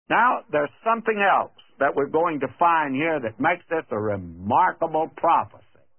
Now, there's something else that we're going to find here that makes this a remarkable prophecy.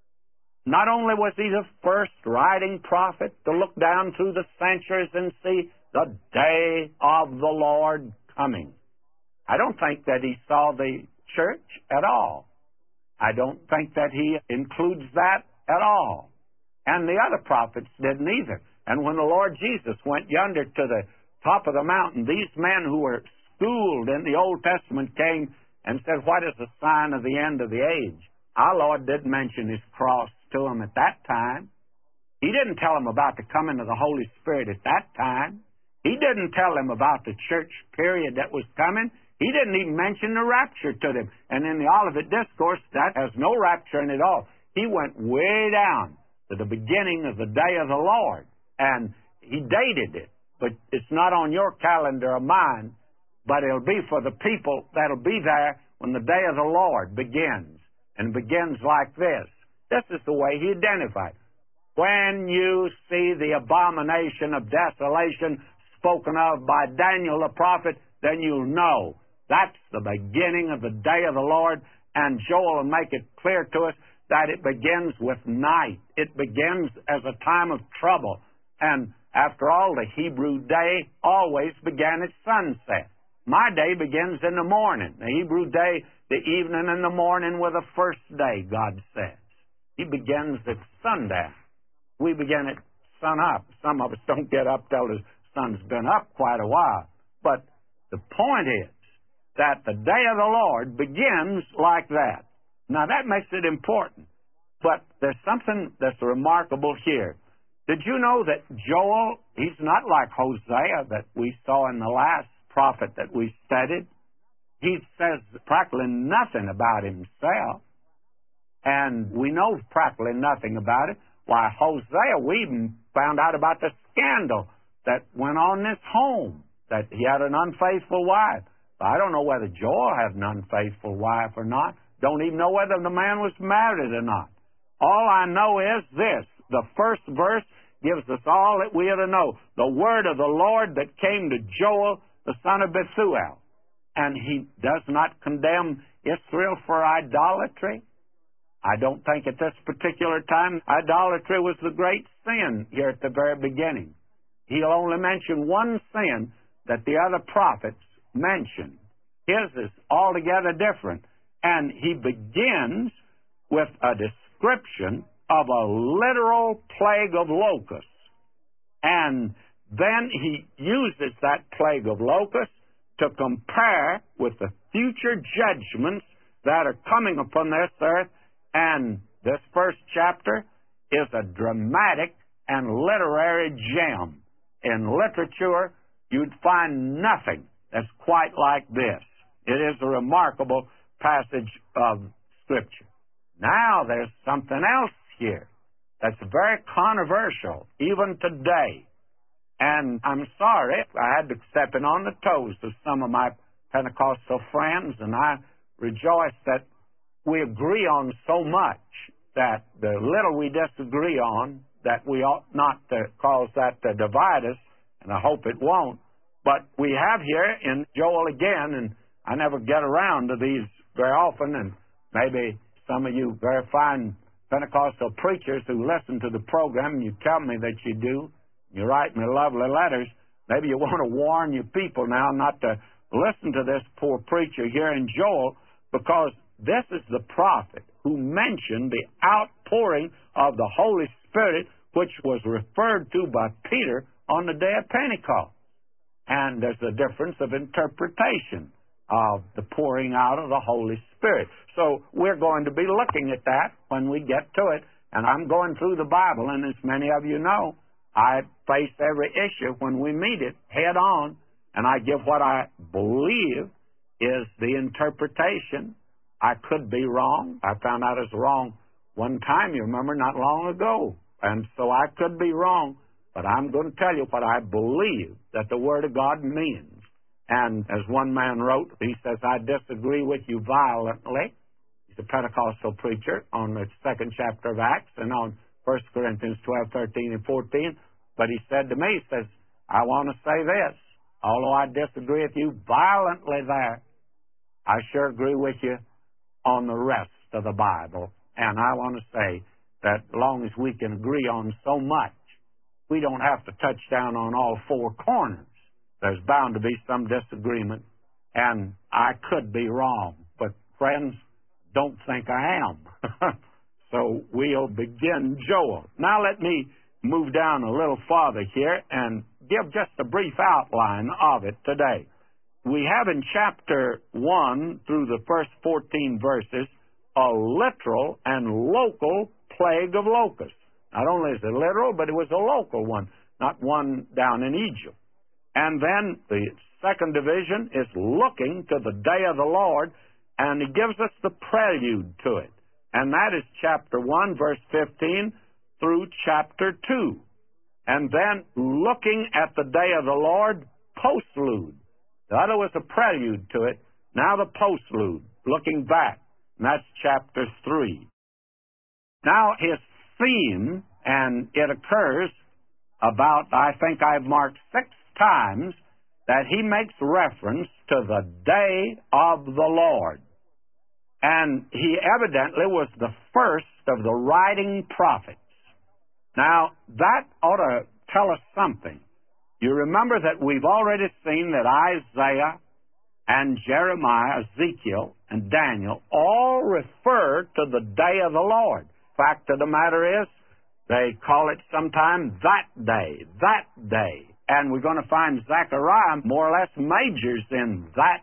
Not only was he the first writing prophet to look down through the centuries and see the day of the Lord coming. I don't think that he saw the church at all. I don't think that he includes that at all. And the other prophets didn't either. And when the Lord Jesus went yonder to the top of the mountain, these men who were schooled in the Old Testament came and said, "What is the sign of the end of the age?" Our Lord didn't mention his cross to them at that time. He didn't tell them about the coming of the Holy Spirit at that time. He didn't tell them about the church period that was coming. He didn't even mention the rapture to them. And in the Olivet Discourse, that has no rapture in it all. He went way down to the beginning of the day of the Lord, and he dated it. But it's not on your calendar or mine, but it'll be for the people that'll be there when the day of the Lord begins, and begins like this. This is the way he identified. When you see the abomination of desolation spoken of by Daniel the prophet, then you'll know that's the beginning of the day of the Lord. And Joel will make it clear to us that it begins with night. It begins as a time of trouble. And after all, the Hebrew day always began at sunset. My day begins in the morning. The Hebrew day, the evening and the morning were the first day, God says. He begins at sundown. We begin at sun up. Some of us don't get up till the sun's been up quite a while. But the point is that the day of the Lord begins like that. Now, that makes it important. But there's something that's remarkable here. Did you know that Joel, he's not like Hosea that we saw in the last prophet that we studied? He says practically nothing about himself. And we know practically nothing about it. Why, Hosea, we even found out about the scandal that went on in his home, that he had an unfaithful wife. I don't know whether Joel had an unfaithful wife or not. Don't even know whether the man was married or not. All I know is this. The first verse gives us all that we ought to know. The word of the Lord that came to Joel, the son of Bethuel. And he does not condemn Israel for idolatry. I don't think at this particular time idolatry was the great sin here at the very beginning. He'll only mention one sin that the other prophets mentioned. His is altogether different. And he begins with a description of a literal plague of locusts. And then he uses that plague of locusts to compare with the future judgments that are coming upon this earth. And this first chapter is a dramatic and literary gem. In literature, you'd find nothing that's quite like this. It is a remarkable passage of Scripture. Now there's something else here that's very controversial, even today. And I'm sorry, I had to step in on the toes of some of my Pentecostal friends, and I rejoice that we agree on so much that the little we disagree on, that we ought not to cause that to divide us, and I hope it won't. But we have here in Joel again, and I never get around to these very often, and maybe some of you very fine Pentecostal preachers who listen to the program, you tell me that you do, you write me lovely letters, maybe you want to warn your people now not to listen to this poor preacher here in Joel, because this is the prophet who mentioned the outpouring of the Holy Spirit, which was referred to by Peter on the day of Pentecost. And there's a difference of interpretation of the pouring out of the Holy Spirit. So we're going to be looking at that when we get to it. And I'm going through the Bible, and as many of you know, I face every issue when we meet it head on, and I give what I believe is the interpretation. I could be wrong. I found out I was wrong one time, you remember, not long ago. And so I could be wrong, but I'm going to tell you what I believe that the Word of God means. And as one man wrote, he says, I disagree with you violently. He's a Pentecostal preacher on the second chapter of Acts and on 1 Corinthians 12, 13, and 14. But he said to me, he says, I want to say this. although I disagree with you violently there, I sure agree with you on the rest of the Bible. And I want to say that as long as we can agree on so much, we don't have to touch down on all four corners. There's bound to be some disagreement, and I could be wrong. But, friends, don't think I am. So we'll begin Joel. Now let me move down a little farther here and give just a brief outline of it today. We have in chapter 1 through the first 14 verses a literal and local plague of locusts. Not only is it literal, but it was a local one, not one down in Egypt. And then the second division is looking to the day of the Lord, and he gives us the prelude to it. And that is chapter 1, verse 15 through chapter 2. And then looking at the day of the Lord, postlude. The other was a prelude to it. Now the postlude, looking back. And that's chapter 3. Now his theme, and it occurs about, I think I've marked 6 times, that he makes reference to the day of the Lord. And he evidently was the first of the writing prophets. Now, that ought to tell us something. You remember that we've already seen that Isaiah and Jeremiah, Ezekiel, and Daniel all refer to the day of the Lord. Fact of the matter is, they call it sometime that day. And we're going to find Zechariah more or less majors in that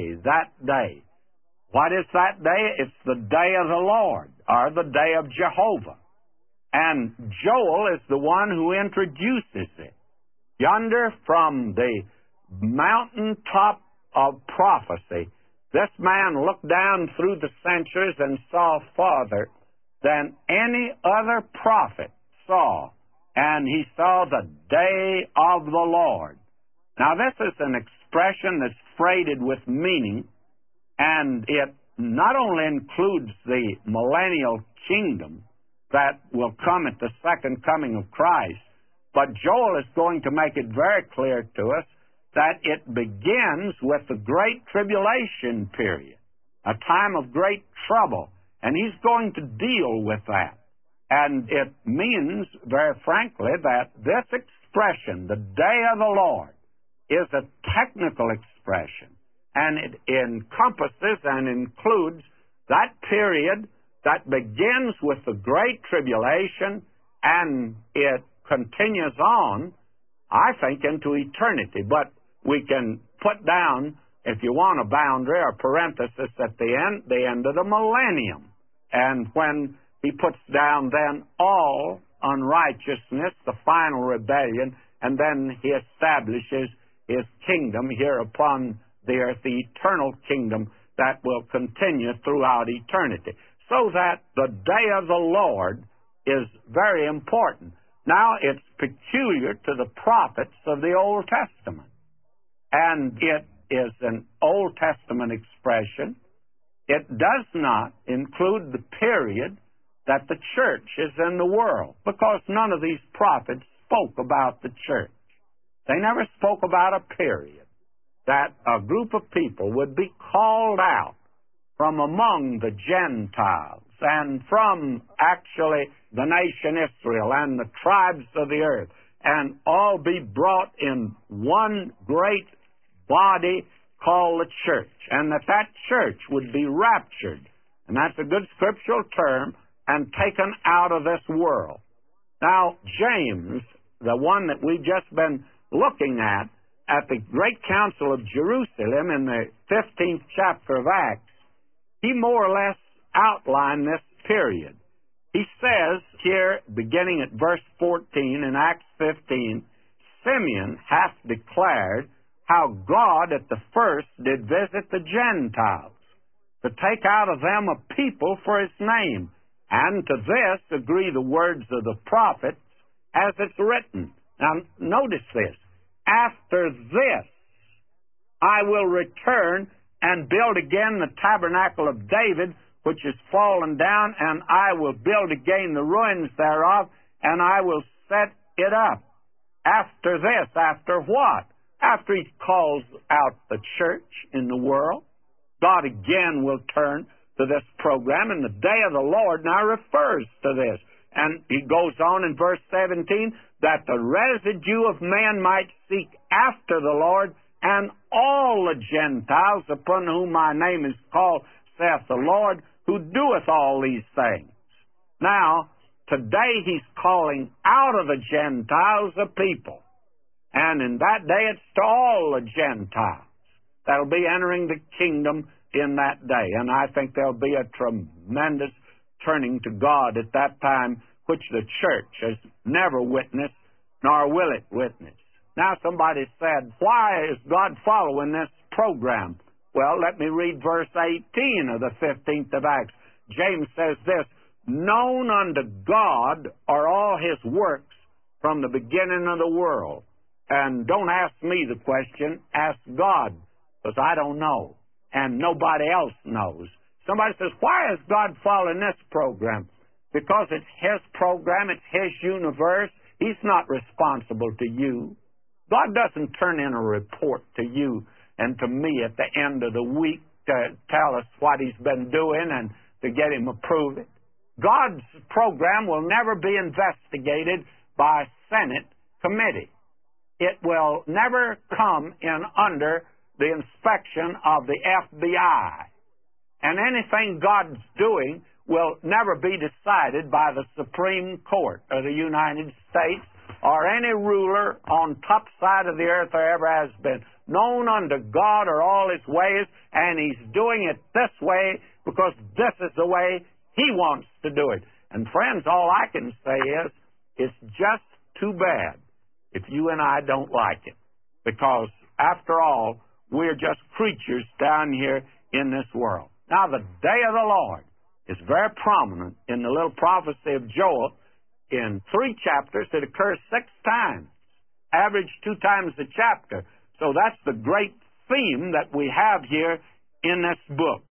day. What is that day? It's the day of the Lord, or the day of Jehovah. And Joel is the one who introduces it. Yonder from the mountaintop of prophecy, this man looked down through the centuries and saw farther than any other prophet saw. And he saw the day of the Lord. Now, this is an expression that's freighted with meaning, and it not only includes the millennial kingdom that will come at the second coming of Christ, but Joel is going to make it very clear to us that it begins with the Great Tribulation period, a time of great trouble, and he's going to deal with that. And it means, very frankly, that this expression, the day of the Lord, is a technical expression, and it encompasses and includes that period that begins with the Great Tribulation, and it continues on, I think, into eternity. But we can put down, if you want a boundary or parenthesis at the end of the millennium. And when he puts down then all unrighteousness, the final rebellion, and then he establishes his kingdom here upon the earth, the eternal kingdom that will continue throughout eternity. So that the day of the Lord is very important. Now, it's peculiar to the prophets of the Old Testament. And it is an Old Testament expression. It does not include the period that the church is in the world, because none of these prophets spoke about the church. They never spoke about a period that a group of people would be called out from among the Gentiles and from actually the nation Israel and the tribes of the earth, and all be brought in one great body called the church, and that church would be raptured, and that's a good scriptural term, and taken out of this world. Now, James, the one that we've just been looking at the Great Council of Jerusalem in the 15th chapter of Acts, he more or less outlined this period. He says here, beginning at verse 14 in Acts 15, Simeon hath declared how God at the first did visit the Gentiles, to take out of them a people for his name. And to this agree the words of the prophets as it's written. Now, notice this. After this, I will return and build again the tabernacle of David, which is fallen down, and I will build again the ruins thereof, and I will set it up. After this, after what? After He calls out the church in the world, God again will turn to this program, and the day of the Lord now refers to this. And He goes on in verse 17, that the residue of men might seek after the Lord, and all the Gentiles upon whom my name is called, saith the Lord, who doeth all these things. Now, today He's calling out of the Gentiles a people. And in that day it's to all the Gentiles that'll be entering the kingdom in that day. And I think there'll be a tremendous turning to God at that time, which the church has never witnessed, nor will it witness. Now somebody said, why is God following this program? Well, let me read verse 18 of the 15th of Acts. James says this, known unto God are all His works from the beginning of the world. And don't ask me the question, ask God, because I don't know, and nobody else knows. Somebody says, why is God following this program? Because it's His program, it's His universe. He's not responsible to you. God doesn't turn in a report to you and to me at the end of the week to tell us what He's been doing and to get Him approved. God's program will never be investigated by a Senate committee. It will never come in under the inspection of the FBI. And anything God's doing will never be decided by the Supreme Court of the United States or any ruler on top side of the earth there ever has been. Known unto God are all His ways, and He's doing it this way because this is the way He wants to do it. And friends, all I can say is, it's just too bad if you and I don't like it. Because, after all, we're just creatures down here in this world. Now, the day of the Lord is very prominent in the little prophecy of Joel. In 3 chapters, it occurs 6 times. Average 2 times a chapter. So that's the great theme that we have here in this book.